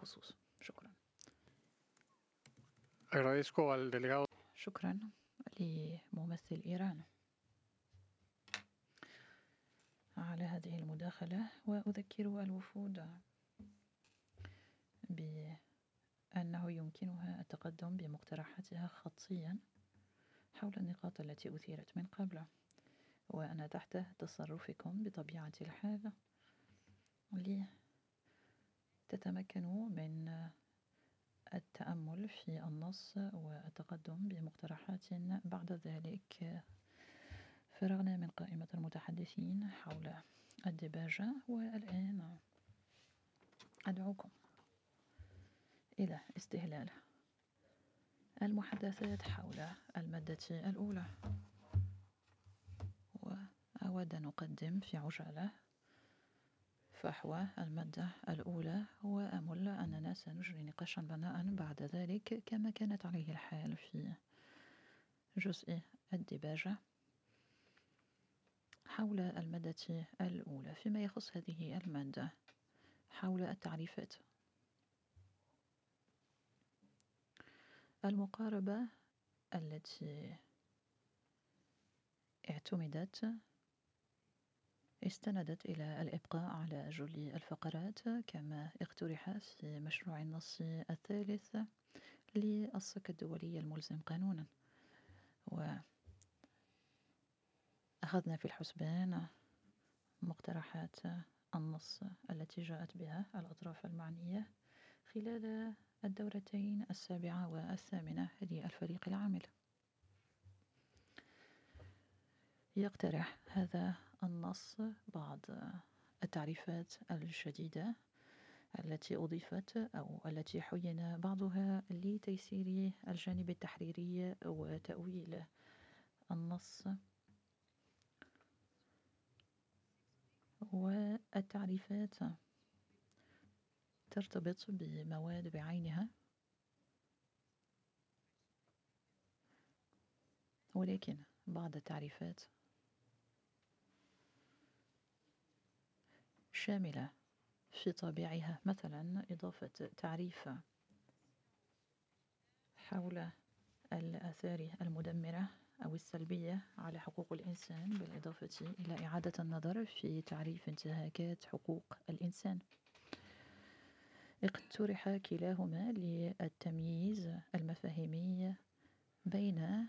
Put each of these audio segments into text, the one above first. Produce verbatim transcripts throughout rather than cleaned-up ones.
الخصوص. شكرا. شكرا لممثل إيران على هذه المداخلة، وأذكر الوفود بأنه يمكنها التقدم بمقترحاتها خطيا حول النقاط التي أثيرت من قبل، وأنا تحت تصرفكم بطبيعة الحال لتتمكنوا من التأمل في النص والتقدم بمقترحات. بعد ذلك فرغنا من قائمة المتحدثين حول الدباجة، والآن أدعوكم إلى استهلال المحادثات حول المادة الأولى. وأود أن أقدم في عجالة فحوى المادة الأولى، وأمل أننا سنجري نقاشا بناء بعد ذلك كما كانت عليه الحال في جزء الدباجة حول المادة الأولى. فيما يخص هذه المادة حول التعريفات، المقاربة التي اعتمدت استندت إلى الإبقاء على جل الفقرات كما اقترح في مشروع النص الثالث للصك الدولي الملزم قانونا، وأخذنا في الحسبان مقترحات النص التي جاءت بها الأطراف المعنية خلال الدورتين السابعة والثامنة للفريق العامل. يقترح هذا النص بعض التعريفات الجديدة التي أضيفت أو التي حين بعضها لتيسير الجانب التحريري وتأويل النص، والتعريفات ترتبط بمواد بعينها، ولكن بعض التعريفات شاملة في طابعها، مثلا إضافة تعريف حول الآثار المدمرة أو السلبية على حقوق الإنسان، بالإضافة إلى إعادة النظر في تعريف انتهاكات حقوق الإنسان. اقترح كلاهما للتمييز المفاهيمي بين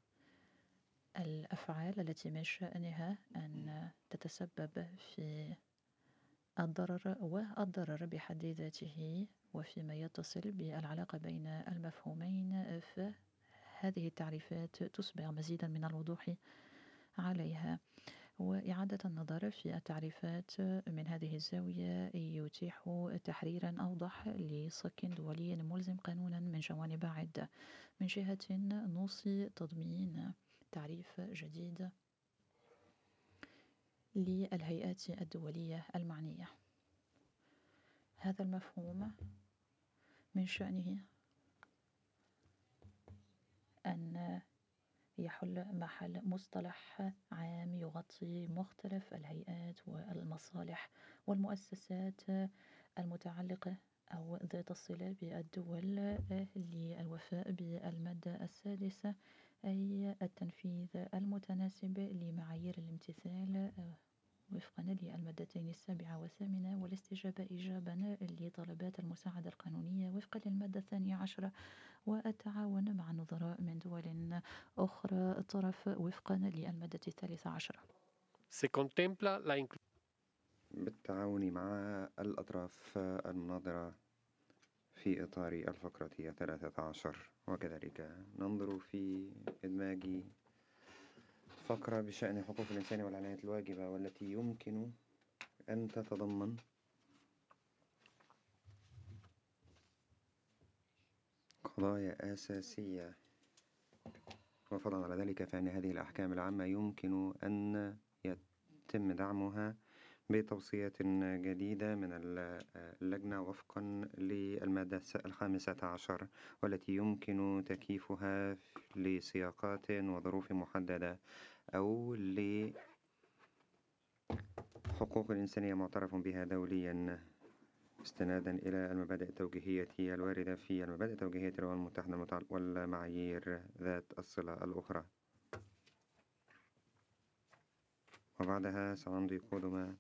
الأفعال التي من شأنها أن تتسبب في الضرر والضرر بحد ذاته، وفيما يتصل بالعلاقة بين المفهومين فهذه التعريفات تسبغ مزيدا من الوضوح عليها. وإعادة النظر في التعريفات من هذه الزاوية يتيح تحريرا أوضح لصك دولي ملزم قانونا من جوانب عدة. من جهة نوصي تضمين تعريف جديد للهيئات الدولية المعنية. هذا المفهوم من شأنه أن يحل محل مصطلح عام يغطي مختلف الهيئات والمصالح والمؤسسات المتعلقة أو ذات الصلة بالدول للوفاء بالمادة السادسة، أي التنفيذ المتناسب لمعايير الامتثال وفقا للمادتين السابعة والثامنة، والاستجابة إيجابا لطلبات المساعدة القانونية وفقا للمادة الثانية عشرة، والتعاون مع النظراء من دول أخرى طرف وفقا للمادة الثالثة عشرة. بالتعاون مع الأطراف المناظرة في إطار الفقرة الثالثة عشر، وكذلك ننظر في إدماج فقرة بشأن حقوق الإنسان والعناية الواجبة، والتي يمكن أن تتضمن قضايا أساسية. وفضلا على ذلك فإن هذه الأحكام العامة يمكن أن يتم دعمها بتوصيات جديدة من اللجنة وفقا للمادة الخامسة عشر، والتي يمكن تكييفها لسياقات وظروف محددة أو لحقوق الإنسانية معترف بها دوليا استنادا إلى المبادئ التوجيهية الواردة في المبادئ التوجيهية للأمم المتحدة والمعايير ذات الصلة الأخرى. وبعدها سأمضي قدما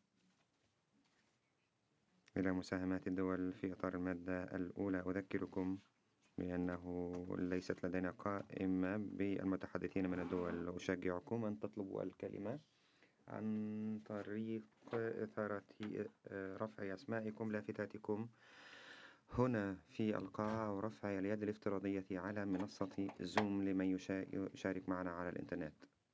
إلى مساهمات الدول في إطار المادة الأولى. أذكركم بأنه ليست لدينا قائمة بالمتحدثين من الدول. أشجعكم أن تطلبوا الكلمة عن طريق إثارة رفع أسمائكم لافتاتكم هنا في القاعة، أو رفع اليد الافتراضية على منصة زوم لمن يشارك معنا على الإنترنت.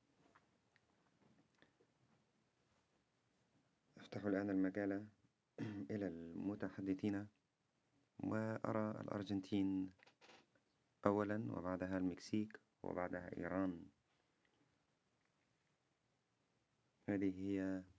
أفتح الآن المجال إلى المتحدثين، وأرى الأرجنتين أولا، وبعدها المكسيك، وبعدها إيران. هذه هي